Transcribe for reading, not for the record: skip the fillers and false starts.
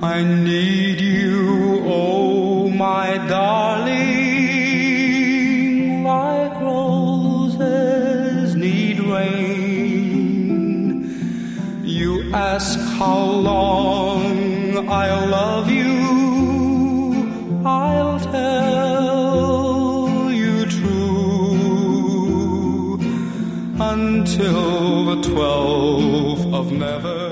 I need you, oh my darling, like roses need rain. You ask how long I'll love you, I'll tell you true, until the 12th of never.